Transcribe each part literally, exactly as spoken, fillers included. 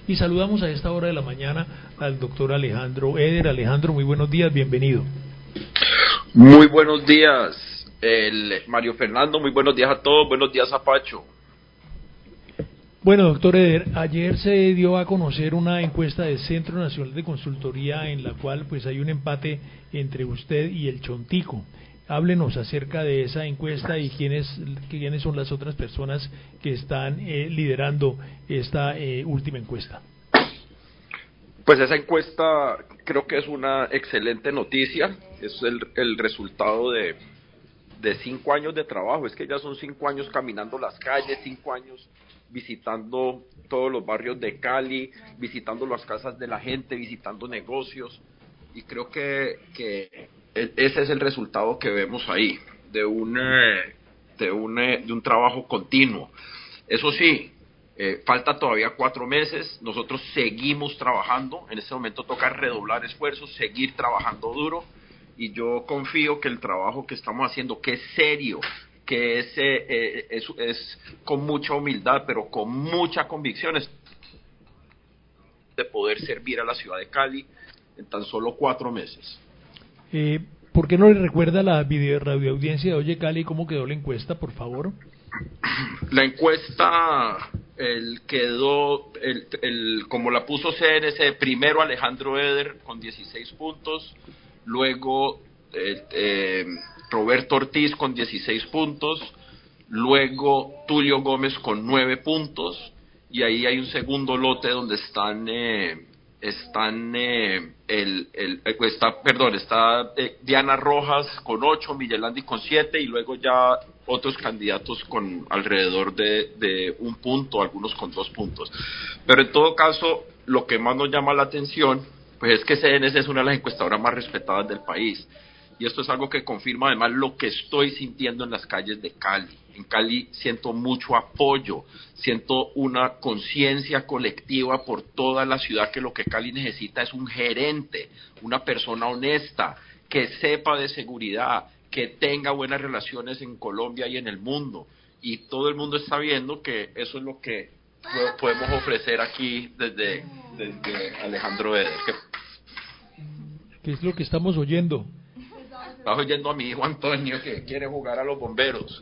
Y saludamos a esta hora de la mañana al doctor Alejandro Eder. Alejandro, muy buenos días, bienvenido. Muy buenos días, el Mario Fernando, muy buenos días a todos, buenos días a Pacho. Bueno, doctor Eder, ayer se dio a conocer una encuesta del Centro Nacional de Consultoría en la cual pues hay un empate entre usted y el Chontico. Háblenos acerca de esa encuesta y quiénes, quiénes son las otras personas que están eh, liderando esta eh, última encuesta. Pues esa encuesta creo que es una excelente noticia, es el, el resultado de, de cinco años de trabajo, es que ya son cinco años caminando las calles, cinco años visitando todos los barrios de Cali, visitando las casas de la gente, visitando negocios, y creo que, que ese es el resultado que vemos ahí, de un, eh, de un, eh, de un trabajo continuo. Eso sí, eh, falta todavía cuatro meses, nosotros seguimos trabajando, en este momento toca redoblar esfuerzos, seguir trabajando duro, y yo confío que el trabajo que estamos haciendo, que es serio, que es, eh, es, es con mucha humildad, pero con mucha convicción, es de poder servir a la ciudad de Cali en tan solo cuatro meses. Eh, ¿Por qué no le recuerda la video radioaudiencia de Oye Cali cómo quedó la encuesta, por favor? La encuesta el quedó, el, el, como la puso C N C, primero Alejandro Eder con dieciséis puntos, luego eh, eh, Roberto Ortiz con dieciséis puntos, luego Tulio Gómez con nueve puntos, y ahí hay un segundo lote donde están eh, están eh, el, el está perdón está eh, Diana Rojas con ocho, Miguel Andy con siete, y luego ya otros candidatos con alrededor de, de un punto, algunos con dos puntos. Pero en todo caso, lo que más nos llama la atención pues es que C N S es una de las encuestadoras más respetadas del país, y esto es algo que confirma además lo que estoy sintiendo en las calles de Cali. En Cali siento mucho apoyo, siento una conciencia colectiva por toda la ciudad, que lo que Cali necesita es un gerente, una persona honesta, que sepa de seguridad, que tenga buenas relaciones en Colombia y en el mundo. Y todo el mundo está viendo que eso es lo que podemos ofrecer aquí desde, desde Alejandro Eder. ¿Qué es lo que estamos oyendo? Estás oyendo a mi hijo Antonio que quiere jugar a los bomberos.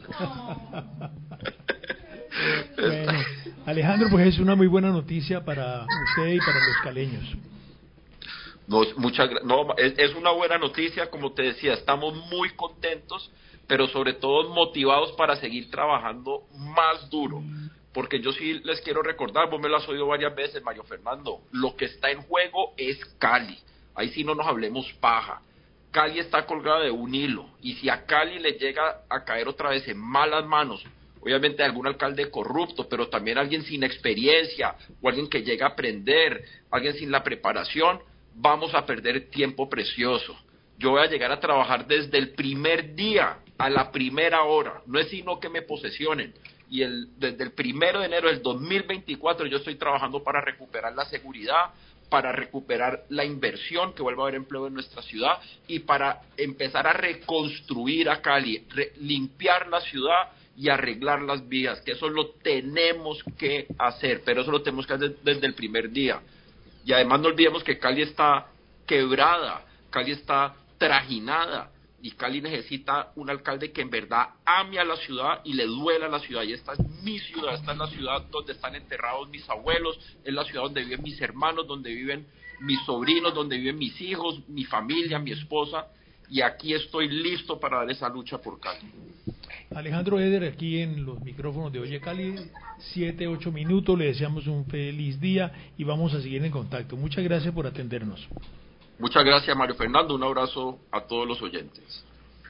Bueno, Alejandro, pues es una muy buena noticia para usted y para los caleños. No, muchas, no, es, es una buena noticia, como te decía, estamos muy contentos, pero sobre todo motivados para seguir trabajando más duro, porque yo sí les quiero recordar, vos me lo has oído varias veces, Mario Fernando, lo que está en juego es Cali, ahí sí no nos hablemos paja. Cali está colgada de un hilo, y si a Cali le llega a caer otra vez en malas manos, obviamente algún alcalde corrupto, pero también alguien sin experiencia, o alguien que llega a aprender, alguien sin la preparación, vamos a perder tiempo precioso. Yo voy a llegar a trabajar desde el primer día, a la primera hora, no es sino que me posesionen, y el, desde el primero de enero del dos mil veinticuatro yo estoy trabajando para recuperar la seguridad, para recuperar la inversión, que vuelva a haber empleo en nuestra ciudad, y para empezar a reconstruir a Cali, re, limpiar la ciudad y arreglar las vías, que eso lo tenemos que hacer, pero eso lo tenemos que hacer desde el primer día. Y además no olvidemos que Cali está quebrada, Cali está trajinada, y Cali necesita un alcalde que en verdad ame a la ciudad y le duela a la ciudad. Y esta es mi ciudad, esta es la ciudad donde están enterrados mis abuelos, es la ciudad donde viven mis hermanos, donde viven mis sobrinos, donde viven mis hijos, mi familia, mi esposa, y aquí estoy listo para dar esa lucha por Cali. Alejandro Eder, aquí en los micrófonos de Oye Cali, siete, ocho minutos, le deseamos un feliz día y vamos a seguir en contacto. Muchas gracias por atendernos. Muchas gracias, Mario Fernando, un abrazo a todos los oyentes.